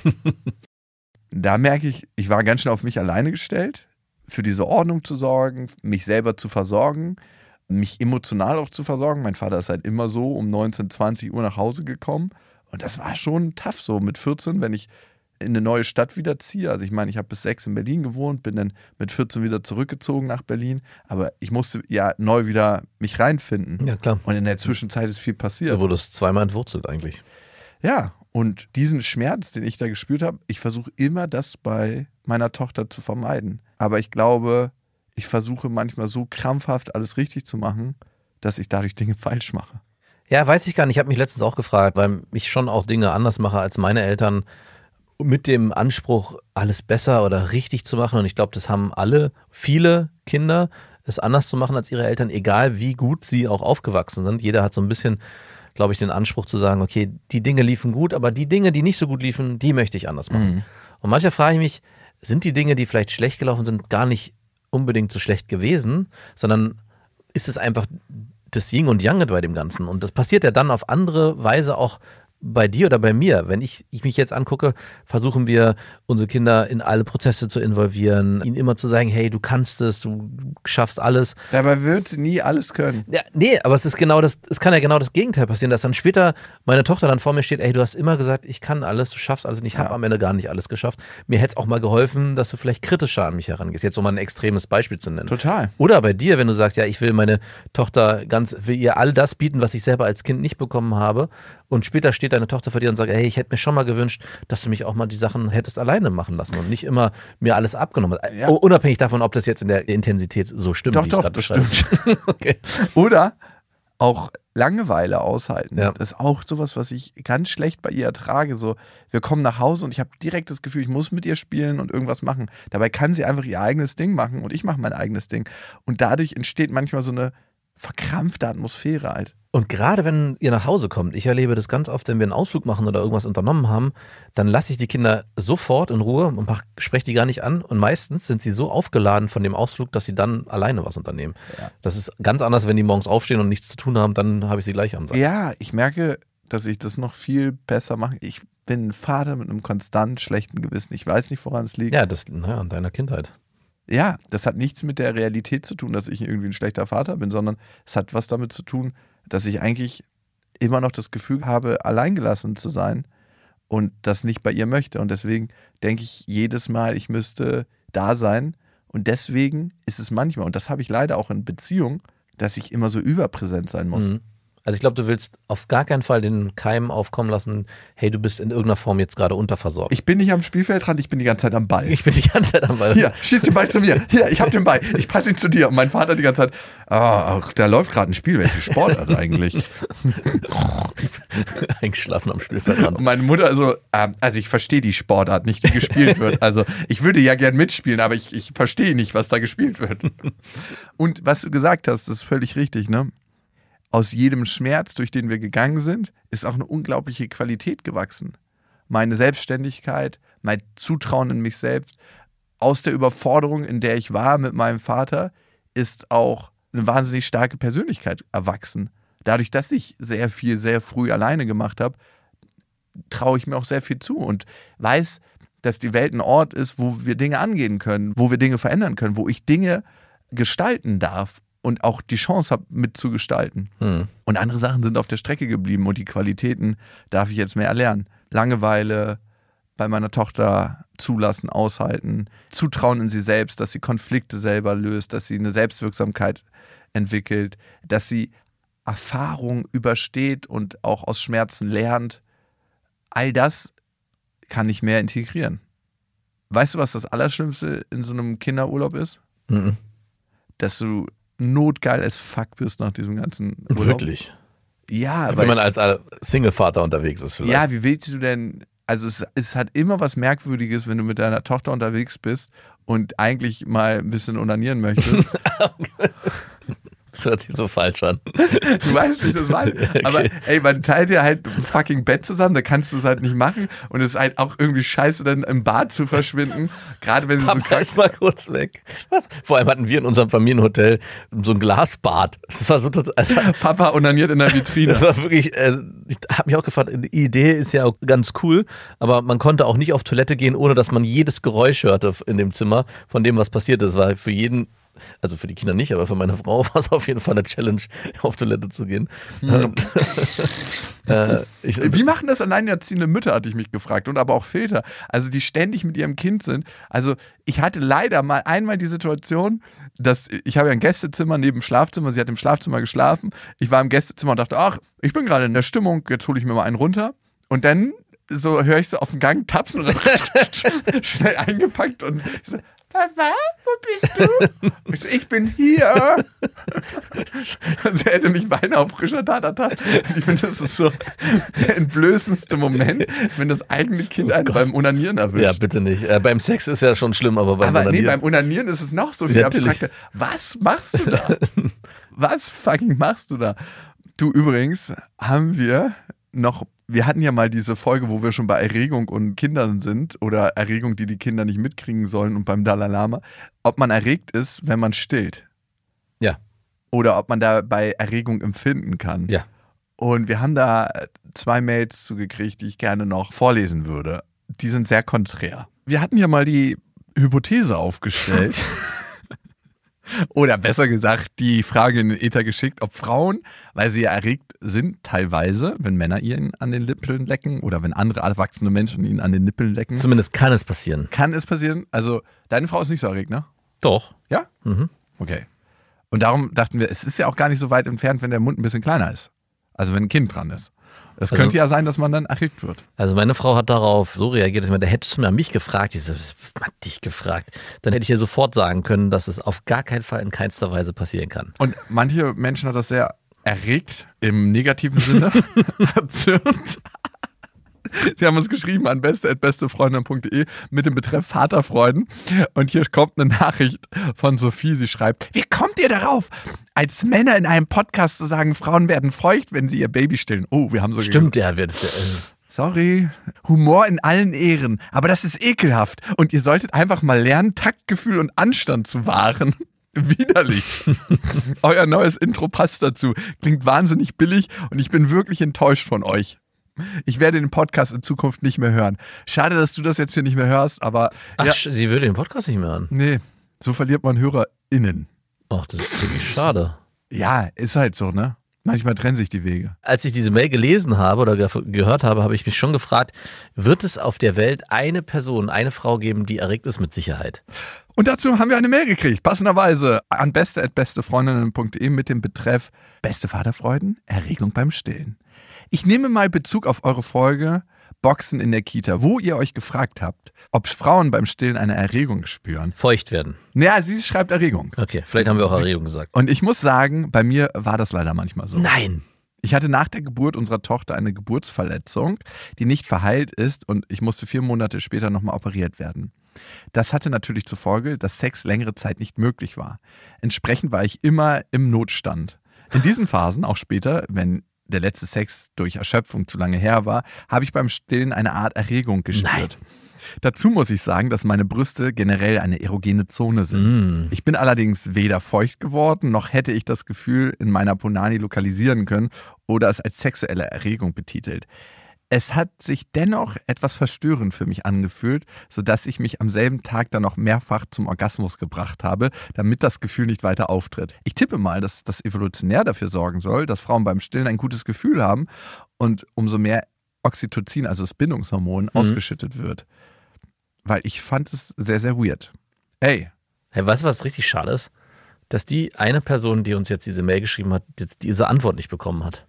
Speaker 1: Da merke ich, ich war ganz schnell auf mich alleine gestellt, für diese Ordnung zu sorgen, mich selber zu versorgen, mich emotional auch zu versorgen. Mein Vater ist halt immer so um 19, 20 Uhr nach Hause gekommen und das war schon tough so mit 14, wenn ich in eine neue Stadt wieder ziehe. Also ich meine, ich habe bis 6 in Berlin gewohnt, bin dann mit 14 wieder zurückgezogen nach Berlin, aber ich musste ja neu wieder mich reinfinden.
Speaker 2: Ja, klar.
Speaker 1: Und in der Zwischenzeit ist viel passiert.
Speaker 2: Da wurde es zweimal entwurzelt eigentlich.
Speaker 1: Ja, und diesen Schmerz, den ich da gespürt habe, ich versuche immer, das bei meiner Tochter zu vermeiden. Aber ich glaube, ich versuche manchmal so krampfhaft alles richtig zu machen, dass ich dadurch Dinge falsch mache.
Speaker 2: Ja, weiß ich gar nicht. Ich habe mich letztens auch gefragt, weil ich schon auch Dinge anders mache als meine Eltern, mit dem Anspruch, alles besser oder richtig zu machen. Und ich glaube, das haben viele Kinder, es anders zu machen als ihre Eltern, egal wie gut sie auch aufgewachsen sind. Jeder hat so ein bisschen, glaube ich, den Anspruch zu sagen, okay, die Dinge liefen gut, aber die Dinge, die nicht so gut liefen, die möchte ich anders machen. Mhm. Und manchmal frage ich mich, sind die Dinge, die vielleicht schlecht gelaufen sind, gar nicht unbedingt so schlecht gewesen, sondern ist es einfach das Yin und Yang bei dem Ganzen. Und das passiert ja dann auf andere Weise auch bei dir oder bei mir. Wenn ich mich jetzt angucke, versuchen wir, unsere Kinder in alle Prozesse zu involvieren, ihnen immer zu sagen, hey, du kannst es, du schaffst alles.
Speaker 1: Dabei wird sie nie alles können.
Speaker 2: Ja, nee, aber es kann ja genau das Gegenteil passieren, dass dann später meine Tochter dann vor mir steht, ey, du hast immer gesagt, ich kann alles, du schaffst alles und ich habe am Ende gar nicht alles geschafft. Mir hätte es auch mal geholfen, dass du vielleicht kritischer an mich herangehst. Jetzt um mal ein extremes Beispiel zu nennen.
Speaker 1: Total.
Speaker 2: Oder bei dir, wenn du sagst, ja, ich will meine Tochter will ihr all das bieten, was ich selber als Kind nicht bekommen habe. Und später steht deine Tochter vor dir und sagt, hey, ich hätte mir schon mal gewünscht, dass du mich auch mal die Sachen hättest alleine machen lassen und nicht immer mir alles abgenommen hast. Ja. Unabhängig davon, ob das jetzt in der Intensität so stimmt,
Speaker 1: doch,
Speaker 2: wie ich es gerade beschreibe.
Speaker 1: Okay. Oder auch Langeweile aushalten.
Speaker 2: Ja.
Speaker 1: Das ist auch sowas, was ich ganz schlecht bei ihr ertrage. So, wir kommen nach Hause und ich habe direkt das Gefühl, ich muss mit ihr spielen und irgendwas machen. Dabei kann sie einfach ihr eigenes Ding machen und ich mache mein eigenes Ding. Und dadurch entsteht manchmal so eine verkrampfte Atmosphäre halt.
Speaker 2: Und gerade wenn ihr nach Hause kommt, ich erlebe das ganz oft, wenn wir einen Ausflug machen oder irgendwas unternommen haben, dann lasse ich die Kinder sofort in Ruhe und spreche die gar nicht an. Und meistens sind sie so aufgeladen von dem Ausflug, dass sie dann alleine was unternehmen. Ja. Das ist ganz anders, wenn die morgens aufstehen und nichts zu tun haben, dann habe ich sie gleich am Sack.
Speaker 1: Ja, ich merke, dass ich das noch viel besser mache. Ich bin ein Vater mit einem konstant schlechten Gewissen. Ich weiß nicht, woran es liegt.
Speaker 2: Ja, das an deiner Kindheit.
Speaker 1: Ja, das hat nichts mit der Realität zu tun, dass ich irgendwie ein schlechter Vater bin, sondern es hat was damit zu tun, dass ich eigentlich immer noch das Gefühl habe, alleingelassen zu sein und das nicht bei ihr möchte. Und deswegen denke ich jedes Mal, ich müsste da sein. Und deswegen ist es manchmal, und das habe ich leider auch in Beziehungen, dass ich immer so überpräsent sein muss.
Speaker 2: Mhm. Also ich glaube, du willst auf gar keinen Fall den Keim aufkommen lassen, hey, du bist in irgendeiner Form jetzt gerade unterversorgt.
Speaker 1: Ich bin nicht am Spielfeldrand, ich bin die ganze Zeit am Ball.
Speaker 2: Ich bin die ganze Zeit am Ball.
Speaker 1: Hier, schieß den Ball zu mir. Hier, ich hab den Ball. Ich passe ihn zu dir. Und mein Vater die ganze Zeit, da läuft gerade ein Spiel. Welche Sportart eigentlich?
Speaker 2: Eingeschlafen am Spielfeldrand.
Speaker 1: Und meine Mutter also ich verstehe die Sportart nicht, die gespielt wird. Also ich würde ja gern mitspielen, aber ich verstehe nicht, was da gespielt wird. Und was du gesagt hast, das ist völlig richtig, ne? Aus jedem Schmerz, durch den wir gegangen sind, ist auch eine unglaubliche Qualität gewachsen. Meine Selbstständigkeit, mein Zutrauen in mich selbst, aus der Überforderung, in der ich war mit meinem Vater, ist auch eine wahnsinnig starke Persönlichkeit erwachsen. Dadurch, dass ich sehr viel, sehr früh alleine gemacht habe, traue ich mir auch sehr viel zu und weiß, dass die Welt ein Ort ist, wo wir Dinge angehen können, wo wir Dinge verändern können, wo ich Dinge gestalten darf. Und auch die Chance habe, mitzugestalten. Und andere Sachen sind auf der Strecke geblieben und die Qualitäten darf ich jetzt mehr erlernen. Langeweile bei meiner Tochter zulassen, aushalten, Zutrauen in sie selbst, dass sie Konflikte selber löst, dass sie eine Selbstwirksamkeit entwickelt, dass sie Erfahrung übersteht und auch aus Schmerzen lernt. All das kann ich mehr integrieren. Weißt du, was das Allerschlimmste in so einem Kinderurlaub ist?
Speaker 2: Mhm.
Speaker 1: Dass du notgeil as fuck bist nach diesem ganzen Urlaub.
Speaker 2: Wirklich?
Speaker 1: Ja,
Speaker 2: wenn man als Single-Vater unterwegs ist vielleicht.
Speaker 1: Ja, wie willst du denn, also es hat immer was Merkwürdiges, wenn du mit deiner Tochter unterwegs bist und eigentlich mal ein bisschen onanieren möchtest.
Speaker 2: Das hört sich so falsch an.
Speaker 1: Du weißt, wie ich das meine.
Speaker 2: Okay.
Speaker 1: Aber ey, man teilt ja halt ein fucking Bett zusammen, da kannst du es halt nicht machen und es ist halt auch irgendwie scheiße, dann im Bad zu verschwinden. Gerade wenn sie so
Speaker 2: Papa ist mal kurz weg. Was? Vor allem hatten wir in unserem Familienhotel so ein Glasbad. Das war so total. Also,
Speaker 1: Papa onaniert in der Vitrine.
Speaker 2: Das war wirklich, ich habe mich auch gefragt, die Idee ist ja auch ganz cool, aber man konnte auch nicht auf Toilette gehen, ohne dass man jedes Geräusch hörte in dem Zimmer von dem, was passiert ist. War für jeden, also für die Kinder nicht, aber für meine Frau war es auf jeden Fall eine Challenge, auf Toilette zu gehen.
Speaker 1: Wie machen das alleinerziehende Mütter, hatte ich mich gefragt, und aber auch Väter, also die ständig mit ihrem Kind sind. Also ich hatte leider mal einmal die Situation, dass ich habe ja ein Gästezimmer neben dem Schlafzimmer, sie hat im Schlafzimmer geschlafen, ich war im Gästezimmer und dachte, ach, ich bin gerade in der Stimmung, jetzt hole ich mir mal einen runter und dann so höre ich so auf dem Gang tapsen und dann schnell eingepackt und ich so, Papa, wo bist du? Ich so, ich bin hier. Und sie hätte mich beinahe auf frischer Tat ertappt. Ich finde, das ist so der entblößendste Moment, wenn das eigene Kind einen beim Onanieren erwischt.
Speaker 2: Ja, bitte nicht. Beim Sex ist ja schon schlimm, aber beim Onanieren.
Speaker 1: Nee, beim Onanieren ist es noch so viel abstrakter. Was machst du da? Was fucking machst du da? Du, übrigens haben wir hatten ja mal diese Folge, wo wir schon bei Erregung und Kindern sind oder Erregung, die die Kinder nicht mitkriegen sollen und beim Dalai Lama, ob man erregt ist, wenn man stillt.
Speaker 2: Ja.
Speaker 1: Oder ob man da bei Erregung empfinden kann.
Speaker 2: Ja.
Speaker 1: Und wir haben da 2 Mails zugekriegt, die ich gerne noch vorlesen würde. Die sind sehr konträr. Wir hatten ja mal die Hypothese aufgestellt. Oder besser gesagt, die Frage in den Äther geschickt, ob Frauen, weil sie ja erregt sind, teilweise, wenn Männer ihnen an den Nippeln lecken oder wenn andere erwachsene Menschen ihnen an den Nippeln lecken.
Speaker 2: Zumindest kann es passieren.
Speaker 1: Kann es passieren? Also, deine Frau ist nicht so erregt, ne?
Speaker 2: Doch.
Speaker 1: Ja?
Speaker 2: Mhm.
Speaker 1: Okay. Und darum dachten wir, es ist ja auch gar nicht so weit entfernt, wenn der Mund ein bisschen kleiner ist. Also, wenn ein Kind dran ist. Es könnte ja sein, dass man dann erregt wird.
Speaker 2: Also meine Frau hat darauf so reagiert, dass da hättest du mir mich gefragt, ich so, was hat dich gefragt? Dann hätte ich ihr sofort sagen können, dass es auf gar keinen Fall in keinster Weise passieren kann.
Speaker 1: Und manche Menschen hat das sehr erregt, im negativen Sinne erzürnt. Sie haben uns geschrieben an beste@bestefreundin.de mit dem Betreff Vaterfreuden. Und hier kommt eine Nachricht von Sophie. Sie schreibt, wie kommt ihr darauf, als Männer in einem Podcast zu sagen, Frauen werden feucht, wenn sie ihr Baby stillen? Oh, wir haben so
Speaker 2: Stimmt, ja.
Speaker 1: Sorry. Humor in allen Ehren, aber das ist ekelhaft. Und ihr solltet einfach mal lernen, Taktgefühl und Anstand zu wahren. Widerlich. Euer neues Intro passt dazu. Klingt wahnsinnig billig und ich bin wirklich enttäuscht von euch. Ich werde den Podcast in Zukunft nicht mehr hören. Schade, dass du das jetzt hier nicht mehr hörst, aber...
Speaker 2: Ach,
Speaker 1: ja,
Speaker 2: sie würde den Podcast nicht mehr hören.
Speaker 1: nee, so verliert man HörerInnen.
Speaker 2: Ach, das ist wirklich schade.
Speaker 1: Ja, ist halt so, ne? Manchmal trennen sich die Wege.
Speaker 2: Als ich diese Mail gelesen habe oder gehört habe, habe ich mich schon gefragt, wird es auf der Welt eine Person, eine Frau geben, die erregt ist mit Sicherheit?
Speaker 1: Und dazu haben wir eine Mail gekriegt, passenderweise an beste@bestefreundinnen.de mit dem Betreff Beste Vaterfreuden, Erregung beim Stillen. Ich nehme mal Bezug auf eure Folge Boxen in der Kita, wo ihr euch gefragt habt, ob Frauen beim Stillen eine Erregung spüren.
Speaker 2: Feucht werden.
Speaker 1: Naja, sie schreibt Erregung.
Speaker 2: Okay, vielleicht haben wir auch Erregung gesagt.
Speaker 1: Und ich muss sagen, bei mir war das leider manchmal so.
Speaker 2: Nein.
Speaker 1: Ich hatte nach der Geburt unserer Tochter eine Geburtsverletzung, die nicht verheilt ist und ich musste 4 Monate später nochmal operiert werden. Das hatte natürlich zur Folge, dass Sex längere Zeit nicht möglich war. Entsprechend war ich immer im Notstand. In diesen Phasen, auch später, wenn der letzte Sex durch Erschöpfung zu lange her war, habe ich beim Stillen eine Art Erregung gespürt. Dazu muss ich sagen, dass meine Brüste generell eine erogene Zone sind. Ich bin allerdings weder feucht geworden, noch hätte ich das Gefühl in meiner Punani lokalisieren können oder es als sexuelle Erregung betitelt. Es hat sich dennoch etwas verstörend für mich angefühlt, sodass ich mich am selben Tag dann noch mehrfach zum Orgasmus gebracht habe, damit das Gefühl nicht weiter auftritt. Ich tippe mal, dass das evolutionär dafür sorgen soll, dass Frauen beim Stillen ein gutes Gefühl haben und umso mehr Oxytocin, also das Bindungshormon, ausgeschüttet wird. Weil ich fand es sehr, sehr weird. Hey,
Speaker 2: Weißt du, was richtig schade ist? Dass die eine Person, die uns jetzt diese Mail geschrieben hat, jetzt diese Antwort nicht bekommen hat.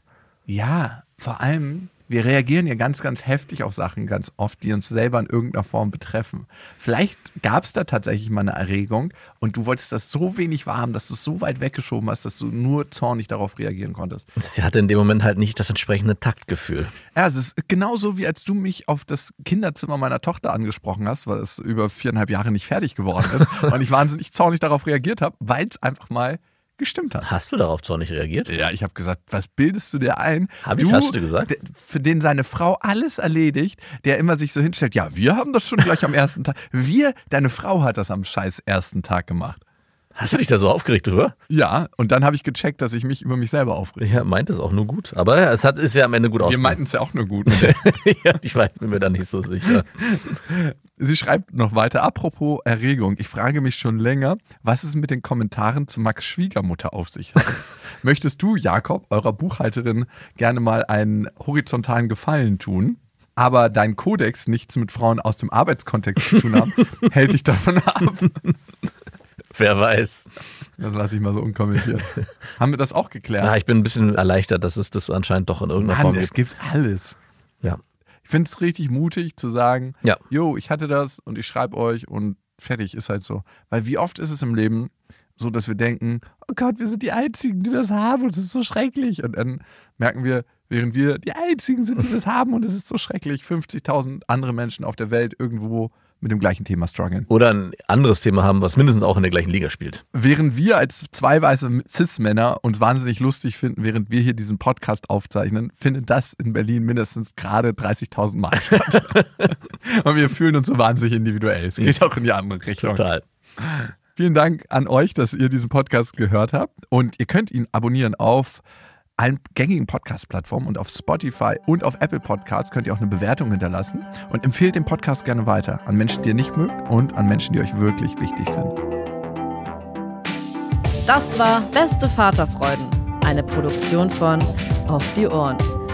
Speaker 1: ja, vor allem, wir reagieren ja ganz, ganz heftig auf Sachen ganz oft, die uns selber in irgendeiner Form betreffen. Vielleicht gab es da tatsächlich mal eine Erregung und du wolltest das so wenig wahrhaben, dass du es so weit weggeschoben hast, dass du nur zornig darauf reagieren konntest.
Speaker 2: Sie hatte in dem Moment halt nicht das entsprechende Taktgefühl.
Speaker 1: Ja, es ist genauso, wie als du mich auf das Kinderzimmer meiner Tochter angesprochen hast, weil es über 4,5 Jahre nicht fertig geworden ist und ich wahnsinnig zornig darauf reagiert habe, weil es einfach mal gestimmt hat.
Speaker 2: Hast du darauf zornig reagiert?
Speaker 1: Ja, ich habe gesagt, was bildest du dir ein?
Speaker 2: Hast du gesagt?
Speaker 1: Für den seine Frau alles erledigt, der immer sich so hinstellt, ja, wir haben das schon gleich am ersten Tag. Deine Frau hat das am scheiß ersten Tag gemacht.
Speaker 2: Hast du dich da so aufgeregt drüber?
Speaker 1: Ja, und dann habe ich gecheckt, dass ich mich über mich selber aufrege.
Speaker 2: Ja, meint es auch nur gut. Aber ist ja am Ende gut
Speaker 1: Wir
Speaker 2: ausgegangen.
Speaker 1: meinten es ja auch nur gut.
Speaker 2: Ja, ich bin mir da nicht so sicher.
Speaker 1: Sie schreibt noch weiter, apropos Erregung, ich frage mich schon länger, was es mit den Kommentaren zu Max' Schwiegermutter auf sich hat. Möchtest du, Jakob, eurer Buchhalterin gerne mal einen horizontalen Gefallen tun, aber dein Kodex nichts mit Frauen aus dem Arbeitskontext zu tun haben, hält dich davon ab?
Speaker 2: Wer weiß.
Speaker 1: Das lasse ich mal so unkommentiert. Haben wir das auch geklärt?
Speaker 2: Ja, ich bin ein bisschen erleichtert, dass es das anscheinend doch in irgendeiner
Speaker 1: Mann,
Speaker 2: Form
Speaker 1: es
Speaker 2: gibt.
Speaker 1: gibt alles.
Speaker 2: Ja.
Speaker 1: Ich finde es richtig mutig zu sagen,
Speaker 2: Ja.
Speaker 1: jo, ich hatte das und ich schreibe euch und fertig, ist halt so. Weil wie oft ist es im Leben so, dass wir denken, oh Gott, wir sind die Einzigen, die das haben und es ist so schrecklich. Und dann merken wir, während wir die Einzigen sind, die das haben und es ist so schrecklich, 50.000 andere Menschen auf der Welt irgendwo mit dem gleichen Thema strugglen.
Speaker 2: Oder ein anderes Thema haben, was mindestens auch in der gleichen Liga spielt.
Speaker 1: Während wir als 2 weiße Cis-Männer uns wahnsinnig lustig finden, während wir hier diesen Podcast aufzeichnen, findet das in Berlin mindestens gerade 30.000 Mal statt. Und wir fühlen uns so wahnsinnig individuell. Es geht auch in die andere Richtung.
Speaker 2: Total.
Speaker 1: Vielen Dank an euch, dass ihr diesen Podcast gehört habt. Und ihr könnt ihn abonnieren auf allen gängigen Podcast-Plattformen und auf Spotify und auf Apple Podcasts könnt ihr auch eine Bewertung hinterlassen und empfehlt den Podcast gerne weiter an Menschen, die ihr nicht mögt und an Menschen, die euch wirklich wichtig sind.
Speaker 4: Das war Beste Vaterfreuden, eine Produktion von Auf die Ohren.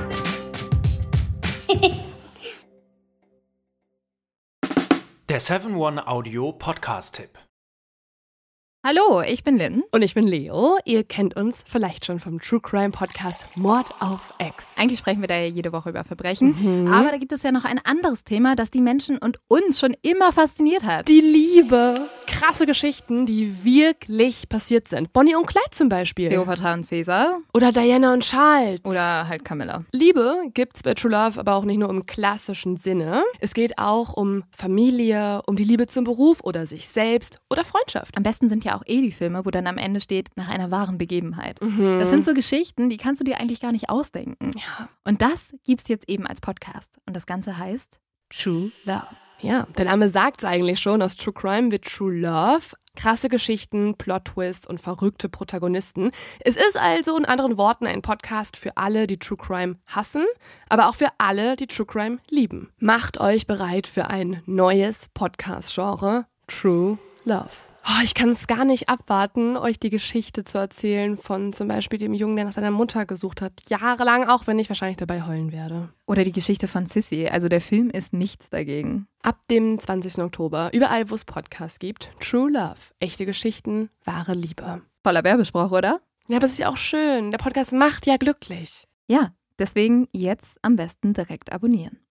Speaker 6: Der 7-One-Audio-Podcast-Tipp.
Speaker 7: Hallo, ich bin Lynn.
Speaker 8: Und ich bin Leo. Ihr kennt uns vielleicht schon vom True Crime Podcast Mord auf Ex.
Speaker 7: Eigentlich sprechen wir da ja jede Woche über Verbrechen. Aber da gibt es ja noch ein anderes Thema, das die Menschen und uns schon immer fasziniert hat.
Speaker 8: Die Liebe. Krasse Geschichten, die wirklich passiert sind. Bonnie und Clyde zum Beispiel.
Speaker 7: Cleopatra und Caesar.
Speaker 8: Oder Diana und Charles.
Speaker 7: Oder halt Camilla.
Speaker 8: Liebe gibt's bei True Love aber auch nicht nur im klassischen Sinne. Es geht auch um Familie, um die Liebe zum Beruf oder sich selbst oder Freundschaft.
Speaker 7: Am besten sind ja auch die Filme, wo dann am Ende steht, nach einer wahren Begebenheit. Das sind so Geschichten, die kannst du dir eigentlich gar nicht ausdenken.
Speaker 8: Ja.
Speaker 7: Und das gibt's jetzt eben als Podcast. Und das Ganze heißt True Love.
Speaker 8: Ja, der Name sagt's eigentlich schon. Aus True Crime wird True Love. Krasse Geschichten, Plot-Twists und verrückte Protagonisten. Es ist also in anderen Worten ein Podcast für alle, die True Crime hassen, aber auch für alle, die True Crime lieben. Macht euch bereit für ein neues Podcast-Genre, True Love. Oh, ich kann es gar nicht abwarten, euch die Geschichte zu erzählen von zum Beispiel dem Jungen, der nach seiner Mutter gesucht hat. Jahrelang, auch wenn ich wahrscheinlich dabei heulen werde.
Speaker 7: Oder die Geschichte von Sissy. Also der Film ist nichts dagegen.
Speaker 8: Ab dem 20. Oktober, überall wo es Podcasts gibt, True Love. Echte Geschichten, wahre Liebe.
Speaker 7: Voller Werbespruch, oder?
Speaker 8: Ja, aber es ist ja auch schön. Der Podcast macht ja glücklich.
Speaker 7: Ja, deswegen jetzt am besten direkt abonnieren.